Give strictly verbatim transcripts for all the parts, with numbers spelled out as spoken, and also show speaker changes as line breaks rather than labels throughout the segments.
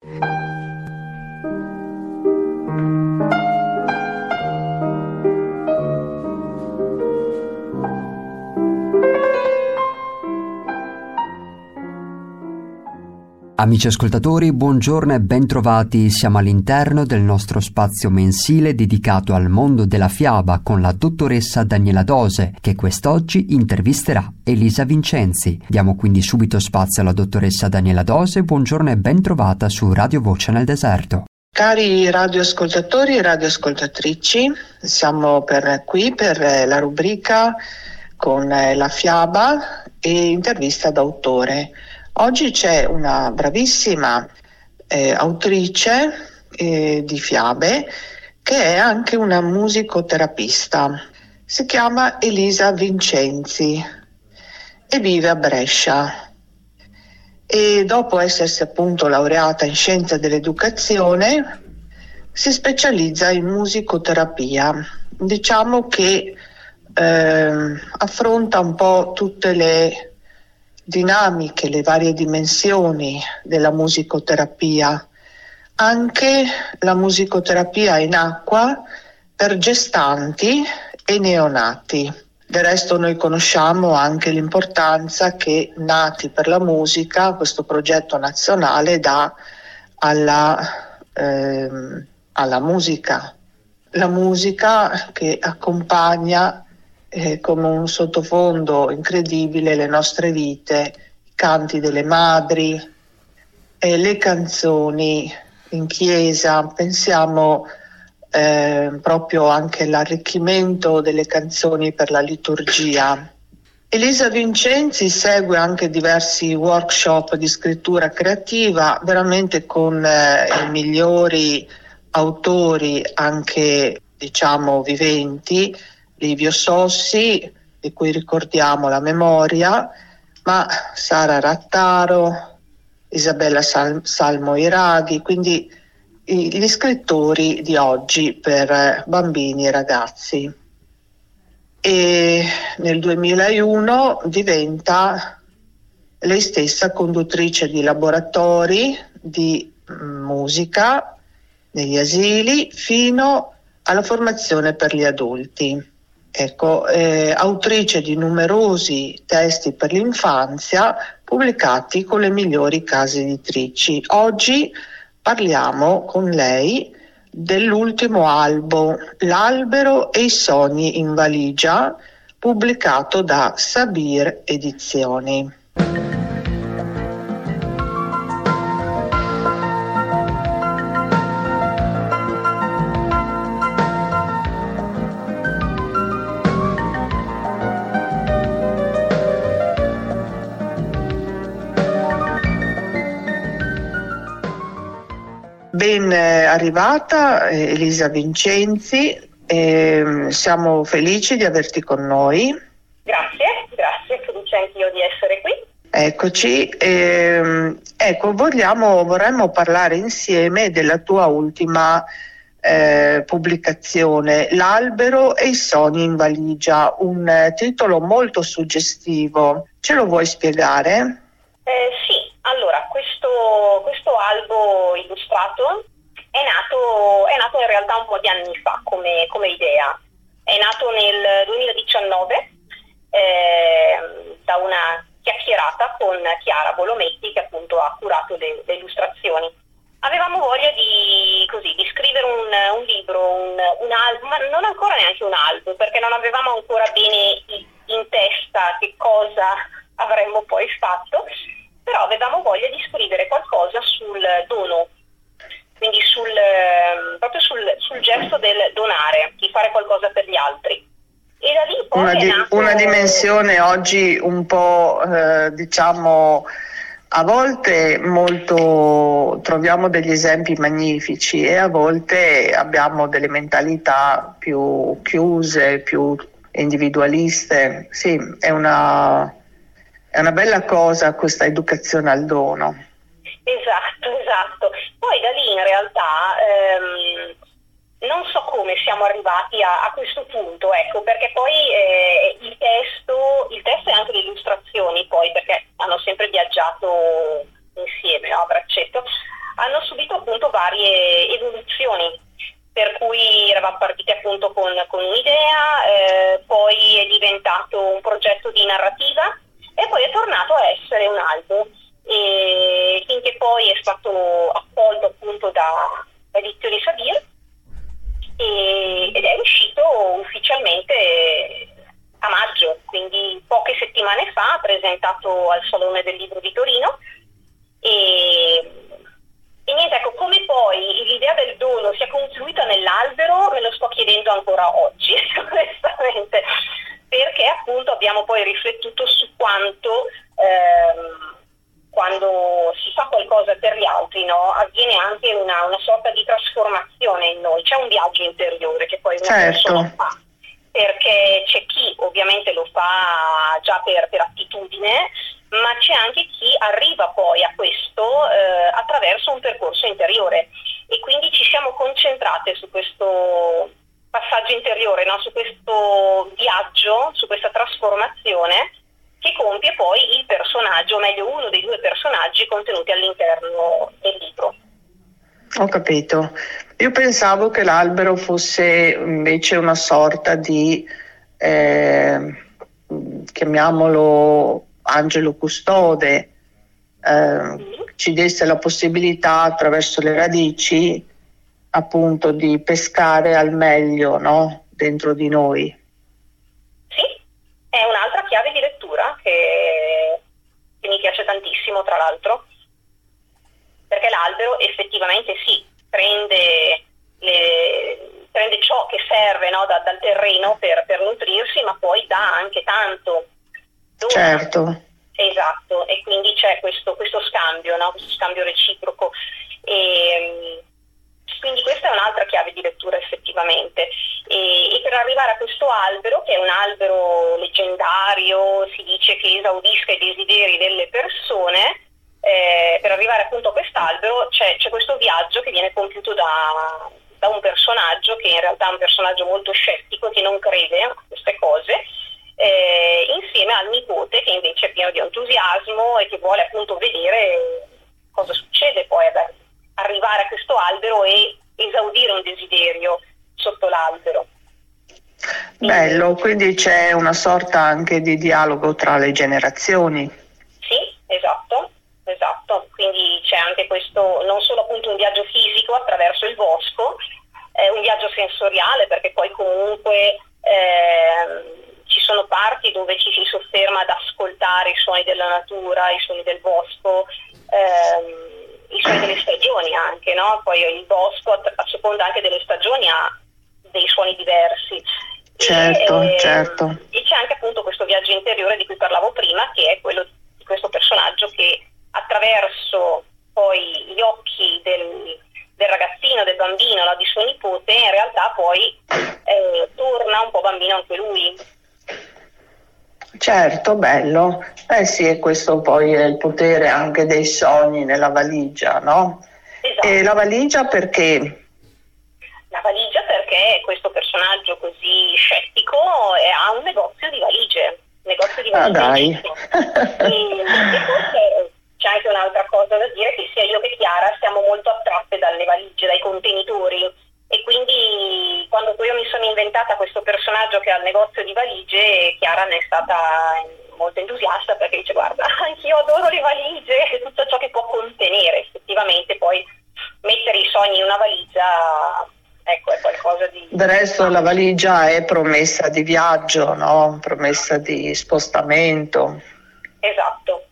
Amici ascoltatori, buongiorno e bentrovati. Siamo all'interno del nostro spazio mensile dedicato al mondo della fiaba con la dottoressa Daniela Dose, che quest'oggi intervisterà Elisa Vincenzi. Diamo quindi subito spazio alla dottoressa Daniela Dose. Buongiorno e bentrovata su Radio Voce nel Deserto.
Cari radioascoltatori e radioascoltatrici, siamo per qui per la rubrica con la fiaba e intervista d'autore. Oggi c'è una bravissima eh, autrice eh, di fiabe che è anche una musicoterapista. Si chiama Elisa Vincenzi e vive a Brescia. E dopo essersi appunto laureata in scienze dell'educazione si specializza in musicoterapia. Diciamo che eh, affronta un po' tutte le dinamiche, le varie dimensioni della musicoterapia, anche la musicoterapia in acqua per gestanti e neonati. Del resto noi conosciamo anche l'importanza che Nati per la Musica, questo progetto nazionale, dà alla, ehm, alla musica. La musica che accompagna Eh, come un sottofondo incredibile le nostre vite, i canti delle madri, eh, le canzoni in chiesa, pensiamo eh, proprio anche all'arricchimento delle canzoni per la liturgia. Elisa Vincenzi segue anche diversi workshop di scrittura creativa, veramente con eh, i migliori autori, anche diciamo viventi, Livio Sossi, di cui ricordiamo la memoria, ma Sara Rattaro, Isabella Sal- Salmo Iraghi, quindi i- gli scrittori di oggi per bambini e ragazzi. E nel duemilauno diventa lei stessa conduttrice di laboratori di musica negli asili fino alla formazione per gli adulti. Ecco, eh, autrice di numerosi testi per l'infanzia pubblicati con le migliori case editrici. Oggi parliamo con lei dell'ultimo albo, L'albero e i sogni in valigia, pubblicato da Sabir Edizioni. Ben arrivata Elisa Vincenzi, eh, siamo felici di averti con noi.
Grazie, grazie, felice anch'io di essere qui.
Eccoci, eh, ecco, vogliamo, vorremmo parlare insieme della tua ultima eh, pubblicazione, L'albero e i sogni in valigia, un eh, titolo molto suggestivo. Ce lo vuoi spiegare?
Eh, sì, allora questo, questo albo illustrato è nato, è nato in realtà un po' di anni fa come, come idea. È nato nel duemiladiciannove eh, da una chiacchierata con Chiara Bolometti, che appunto ha curato le, le illustrazioni. Avevamo voglia di, così, di scrivere un, un libro, un, un albo, ma non ancora neanche un albo, perché non avevamo ancora bene in testa che cosa avremmo poi fatto, però avevamo voglia di scrivere qualcosa sul dono, quindi sul, proprio sul, sul gesto del donare, di fare qualcosa per gli altri. E da lì poi
una, di,
nato...
una dimensione oggi un po' eh, diciamo a volte molto, troviamo degli esempi magnifici e a volte abbiamo delle mentalità più chiuse, più individualiste. Sì, è una, è una bella cosa questa educazione al dono.
Esatto, esatto. Poi da lì in realtà ehm, non so come siamo arrivati a, a questo punto, ecco, perché poi eh, il testo, il testo e anche le illustrazioni poi, perché hanno sempre viaggiato insieme, no, a braccetto, hanno subito appunto varie evoluzioni, per cui eravamo partiti appunto con, con un'idea, eh, poi è diventato un progetto di narrativa e poi è tornato a essere un albo, e finché poi è stato accolto appunto da Edizioni Sabir e, ed è uscito ufficialmente a maggio, quindi poche settimane fa, presentato al Salone del Libro di Torino. E, e niente, ecco, come poi l'idea del dono sia confluita nell'albero me lo sto chiedendo ancora oggi, onestamente, perché appunto abbiamo poi riflettuto su quanto ehm, quando si fa qualcosa per gli altri, no, avviene anche una, una sorta di trasformazione in noi, c'è un viaggio interiore che poi una
certo.
persona fa, perché c'è chi ovviamente lo fa già per, per attitudine, ma c'è anche chi arriva poi a questo eh, attraverso un percorso interiore, e quindi ci siamo concentrate su questo passaggio interiore, no? Su questo viaggio, su questa trasformazione che compie poi il personaggio, o meglio uno dei due personaggi contenuti all'interno del libro.
Ho capito. Io pensavo che l'albero fosse invece una sorta di, eh, chiamiamolo angelo custode, eh, mm-hmm. ci desse la possibilità attraverso le radici appunto di pescare al meglio, no? Dentro di noi.
È un'altra chiave di lettura che, che mi piace tantissimo, tra l'altro, perché l'albero effettivamente sì, prende, le, prende ciò che serve, no, da, dal terreno per, per nutrirsi, ma poi dà anche tanto. Dona.
Certo.
Esatto, e quindi c'è questo, questo scambio, no, questo scambio reciproco. E, quindi questa è un'altra chiave di lettura effettivamente, e, e per arrivare a questo albero, che è un albero leggendario, si dice che esaudisca i desideri delle persone, eh, per arrivare appunto a quest'albero c'è, c'è questo viaggio che viene compiuto da, da un personaggio che in realtà è un personaggio molto scettico, che non crede a queste cose, eh, insieme al nipote che invece è pieno di entusiasmo e che vuole appunto vedere cosa succede poi ad arrivare a questo albero e esaudire un desiderio sotto l'albero.
Bello, quindi c'è una sorta anche di dialogo tra le generazioni.
Sì, esatto, esatto. Quindi c'è anche questo, non solo appunto un viaggio fisico attraverso il bosco, è un viaggio sensoriale, perché poi comunque eh, ci sono parti dove ci si sofferma ad ascoltare i suoni della natura, i suoni del bosco, ehm, i suoni delle stagioni anche, no? Poi il bosco a, a seconda anche delle stagioni ha dei suoni diversi.
Certo,
e,
certo.
E c'è anche appunto questo viaggio interiore di cui parlavo prima, che è quello di questo personaggio che attraverso poi gli occhi del, del ragazzino, del bambino, no, di suo nipote, in realtà poi eh, torna un po' bambino anche lui.
Certo, bello. Eh sì, e questo poi è il potere anche dei sogni nella valigia, no?
Esatto.
E la valigia perché?
La valigia perché questo personaggio così scettico è, ha un negozio di valigie, negozio di valigie.
Ah dai.
e, e forse c'è anche un'altra cosa da dire, che sia io che Chiara siamo molto attratte dalle valigie, dai contenitori. E quindi quando poi io mi sono inventata questo personaggio che ha il negozio di valigie, Chiara ne è stata molto entusiasta, perché dice guarda, anch'io adoro le valigie e tutto ciò che può contenere. Effettivamente poi mettere i sogni in una valigia, ecco, è qualcosa di...
Del resto la valigia è promessa di viaggio, no? Promessa di spostamento.
Esatto.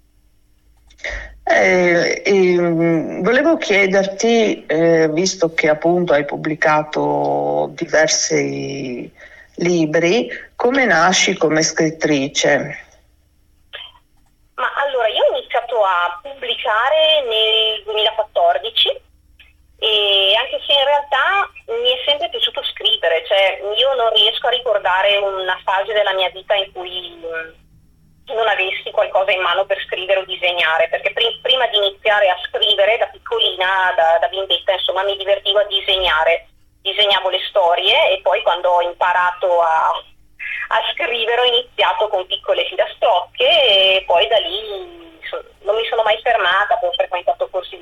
Eh, eh, volevo chiederti, eh, visto che appunto hai pubblicato diversi libri, come nasci come scrittrice?
Ma allora, io ho iniziato a pubblicare nel duemilaquattordici, e anche se in realtà mi è sempre piaciuto scrivere, cioè io non riesco a ricordare una fase della mia vita in cui non avessi qualcosa in mano per scrivere o disegnare, perché pr- prima di iniziare a scrivere da piccolina, da, da bimbetta, insomma, mi divertivo a disegnare, disegnavo le storie, e poi quando ho imparato a, a scrivere ho iniziato con piccole filastrocche, e poi da lì so, non mi sono mai fermata, poi ho frequentato corsi di scrittura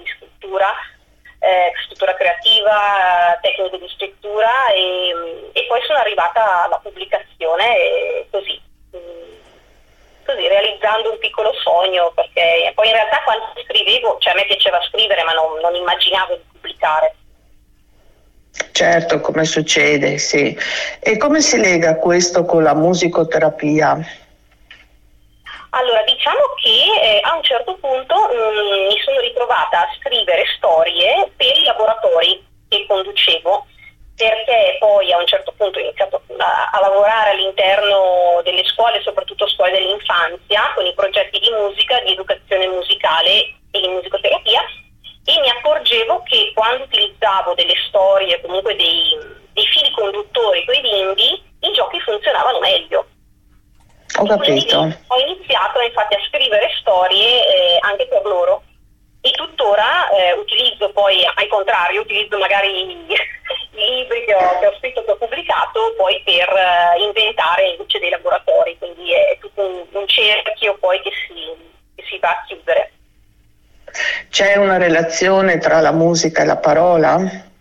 scrittura, eh, scrittura creativa, tecniche di scrittura e, e poi sono arrivata alla pubblicazione e così, così realizzando un piccolo sogno, perché poi in realtà quando scrivevo, cioè a me piaceva scrivere ma non, non immaginavo di pubblicare.
Certo, come succede, sì. E come si lega questo con la musicoterapia?
Allora, diciamo che eh, a un certo punto mh, mi sono ritrovata a scrivere storie per i laboratori che conducevo, perché poi a un certo punto ho iniziato a, a lavorare all'interno delle scuole, soprattutto scuole dell'infanzia, con i progetti di musica, di educazione musicale e di musicoterapia, e mi accorgevo che quando utilizzavo delle storie, comunque dei, dei fili conduttori con i bimbi, i giochi funzionavano meglio.
Ho capito.
Ho iniziato infatti a scrivere storie eh, anche per loro e tuttora eh, utilizzo poi, al contrario, utilizzo magari i, i libri che ho, che ho scritto, che ho pubblicato, poi per uh, inventare invece dei laboratori, quindi è tutto un, un cerchio poi che si, che si va a chiudere.
C'è una relazione tra la musica e la parola?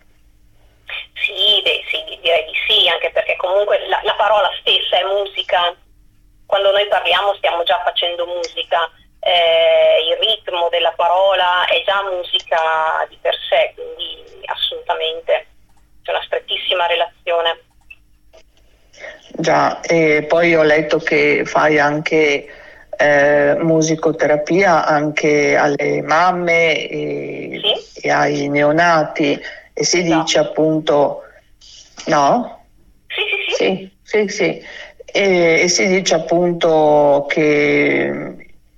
Sì, beh, sì, direi di sì, anche perché comunque la, la parola stessa è musica. Quando noi parliamo stiamo già facendo musica, eh, il ritmo della parola è già musica di per sé, quindi assolutamente c'è una strettissima relazione.
Già, e poi ho letto che fai anche eh, musicoterapia anche alle mamme e,
sì?
e ai neonati, e si
No.
dice appunto, no?
Sì, sì, sì.
Sì, sì, sì. E, e si dice appunto che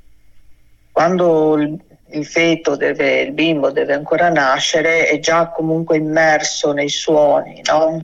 quando il, il feto deve, il bimbo deve ancora nascere, è già comunque immerso nei suoni, no?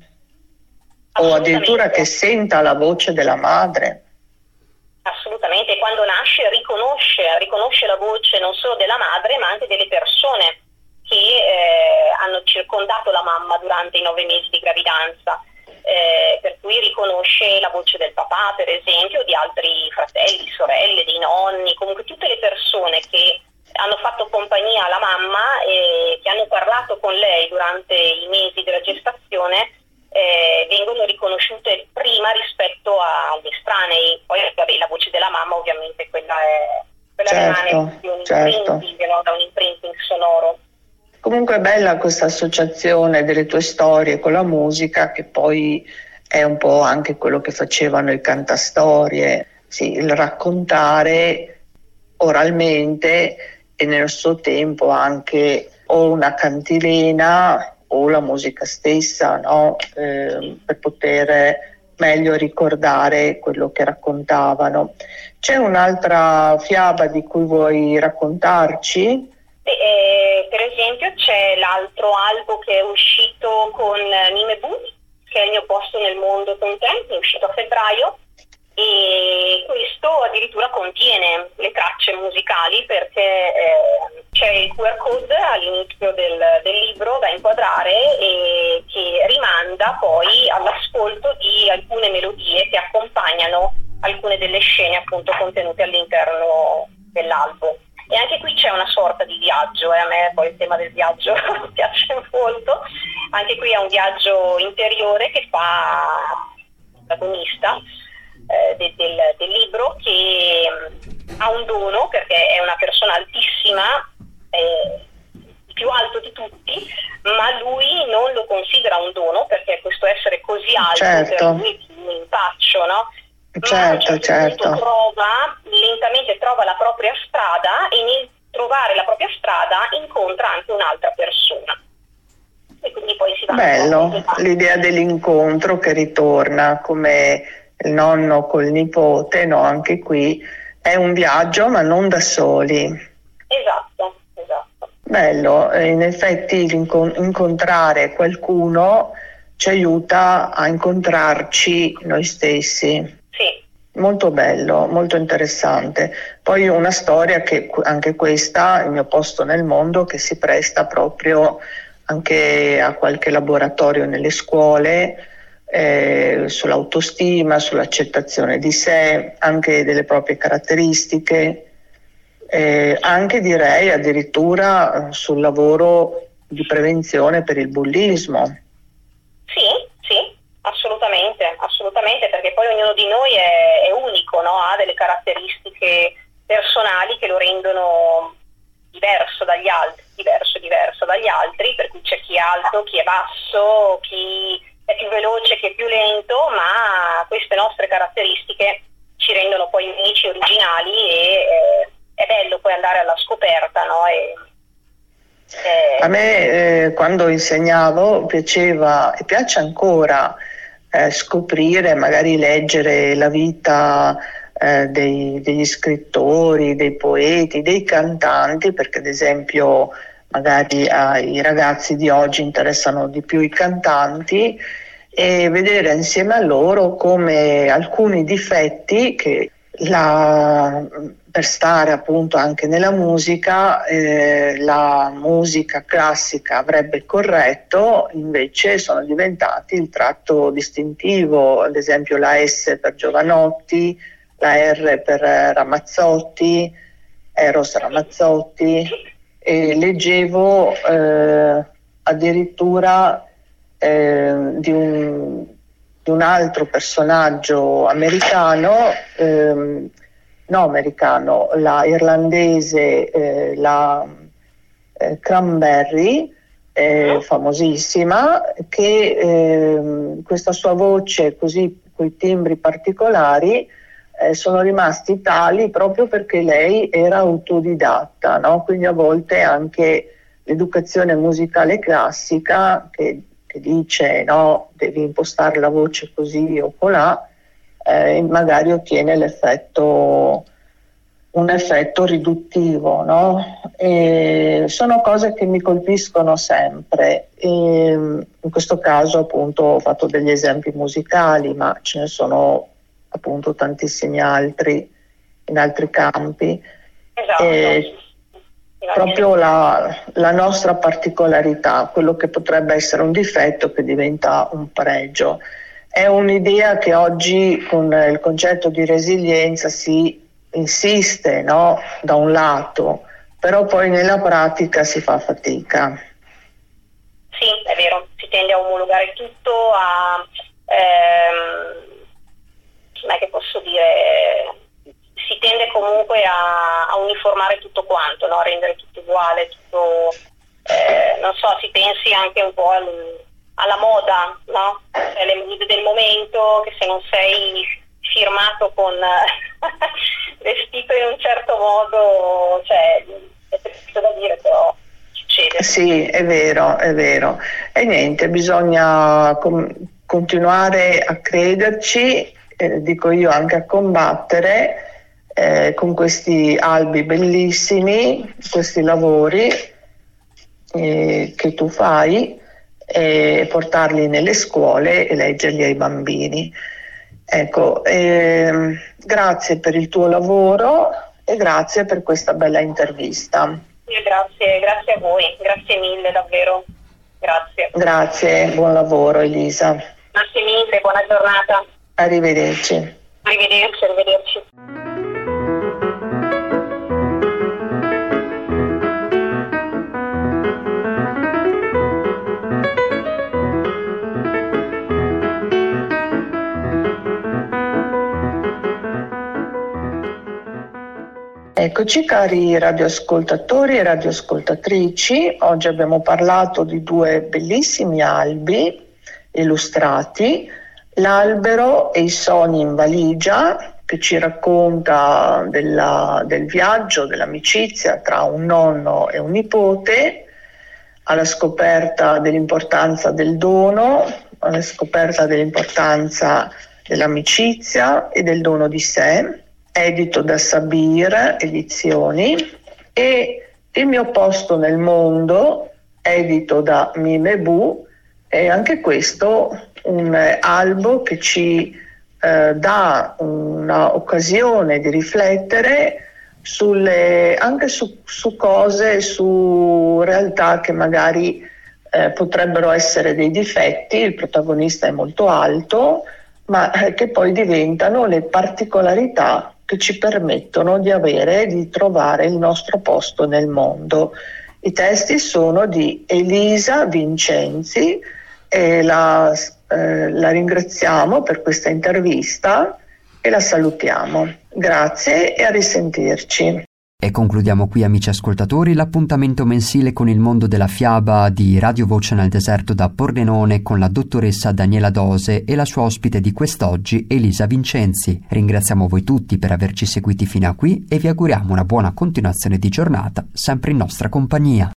O addirittura che senta la voce della madre.
Assolutamente, quando nasce riconosce, riconosce la voce non solo della madre ma anche delle persone che eh, hanno circondato la mamma durante i nove mesi di gravidanza. Eh, per cui riconosce la voce del papà, per esempio, di altri fratelli, sorelle, dei nonni, comunque tutte le persone che hanno fatto compagnia alla mamma e che hanno parlato con lei durante i mesi della gestazione, eh, vengono riconosciute prima rispetto agli estranei. Poi vabbè, la voce della mamma ovviamente quella, è, quella
certo,
rimane di un
certo.
imprinting, no? Da un imprinting sonoro.
Comunque è bella questa associazione delle tue storie con la musica, che poi è un po' anche quello che facevano i cantastorie, sì, il raccontare oralmente e nel suo tempo anche o una cantilena o la musica stessa, no? Eh, per poter meglio ricordare quello che raccontavano. C'è un'altra fiaba di cui vuoi raccontarci?
Eh, per esempio c'è l'altro albo che è uscito con Nime Bu, che è Il mio posto nel mondo con te, è uscito a febbraio, e questo addirittura contiene le tracce musicali perché eh, c'è il Q R code all'inizio del, del libro da inquadrare e che rimanda poi all'ascolto di alcune melodie che accompagnano alcune delle scene appunto contenute all'interno dell'albo. E anche qui c'è una sorta di viaggio, e eh? a me poi il tema del viaggio mi piace molto. Anche qui è un viaggio interiore che fa il protagonista eh, de- del, del libro, che mh, ha un dono perché è una persona altissima, eh, il più alto di tutti, ma lui non lo considera un dono perché questo essere così alto
certo.
per lui è un impaccio, no?
Certo,
ma
certo.
Trova, lentamente trova la propria strada e nel trovare la propria strada incontra anche un'altra persona. E quindi poi si va.
Bello, l'idea dell'incontro che ritorna come il nonno col nipote, no? Anche qui è un viaggio ma non da soli.
Esatto, esatto.
Bello, in effetti incontrare qualcuno ci aiuta a incontrarci noi stessi.
Sì.
Molto bello, molto interessante. Poi una storia che anche questa, Il mio posto nel mondo, che si presta proprio anche a qualche laboratorio nelle scuole, eh, sull'autostima, sull'accettazione di sé, anche delle proprie caratteristiche. eh, anche direi addirittura sul lavoro di prevenzione per il bullismo.
Sì, sì, assolutamente, assolutamente, perché poi ognuno di noi è, è unico, no? Ha delle caratteristiche personali che lo rendono diverso dagli altri, diverso, diverso dagli altri, per cui c'è chi è alto, chi è basso, chi è più veloce, chi è più lento, ma queste nostre caratteristiche ci rendono poi unici, originali e eh, è bello poi andare alla scoperta, no? E,
eh... A me eh, quando insegnavo piaceva e piace ancora eh, scoprire, magari leggere la vita Eh, dei, degli scrittori, dei poeti, dei cantanti, perché ad esempio magari ai ragazzi di oggi interessano di più i cantanti, e vedere insieme a loro come alcuni difetti che la, per stare appunto anche nella musica, eh, la musica classica avrebbe corretto, invece sono diventati il tratto distintivo, ad esempio la S per Jovanotti, la R per Ramazzotti, Eros Ramazzotti, e leggevo eh, addirittura eh, di, un, di un altro personaggio americano, ehm, no americano, la irlandese, eh, la eh, Cranberry, eh, famosissima, che eh, questa sua voce così, coi timbri particolari, Eh, sono rimasti tali proprio perché lei era autodidatta, no? Quindi a volte anche l'educazione musicale classica che, che dice no, devi impostare la voce così o colà, eh, magari ottiene l'effetto, un effetto riduttivo, no? E sono cose che mi colpiscono sempre. E in questo caso appunto ho fatto degli esempi musicali, ma ce ne sono appunto tantissimi altri in altri campi.
Esatto.
E proprio la, la nostra particolarità, quello che potrebbe essere un difetto che diventa un pregio. È un'idea che oggi con il concetto di resilienza si insiste, no? Da un lato, però poi nella pratica si fa fatica.
Sì, è vero, si tende a omologare tutto, a ehm, non è che posso dire, si tende comunque a, a uniformare tutto quanto, no? A rendere tutto uguale, tutto, eh, non so, si pensi anche un po' al, alla moda, no? Cioè, le mode del momento, che se non sei firmato con vestito in un certo modo, cioè, è triste da dire, però succede.
Sì, è vero, è vero. E niente, bisogna com- continuare a crederci, Eh, dico io anche a combattere eh, con questi albi bellissimi, questi lavori eh, che tu fai, e portarli nelle scuole e leggerli ai bambini. Ecco, eh, grazie per il tuo lavoro e grazie per questa bella intervista.
Grazie, grazie a voi, grazie mille davvero, grazie.
Grazie, buon lavoro Elisa.
Grazie mille, buona giornata.
Arrivederci.
Arrivederci, arrivederci.
Eccoci cari radioascoltatori e radioascoltatrici, oggi abbiamo parlato di due bellissimi albi illustrati, L'albero e i sogni in valigia, che ci racconta della, del viaggio, dell'amicizia tra un nonno e un nipote, alla scoperta dell'importanza del dono, alla scoperta dell'importanza dell'amicizia e del dono di sé, edito da Sabir Edizioni, e Il mio posto nel mondo, edito da Mime Bu, e anche questo un albo che ci eh, dà un'occasione di riflettere sulle, anche su, su cose, su realtà che magari eh, potrebbero essere dei difetti, il protagonista è molto alto, ma eh, che poi diventano le particolarità che ci permettono di avere, di trovare il nostro posto nel mondo. I testi sono di Elisa Vincenzi e la, eh, la ringraziamo per questa intervista e la salutiamo. Grazie e a risentirci.
E concludiamo qui, amici ascoltatori, l'appuntamento mensile con il mondo della fiaba di Radio Voce nel Deserto da Pordenone con la dottoressa Daniela Dose e la sua ospite di quest'oggi, Elisa Vincenzi. Ringraziamo voi tutti per averci seguiti fino a qui e vi auguriamo una buona continuazione di giornata, sempre in nostra compagnia.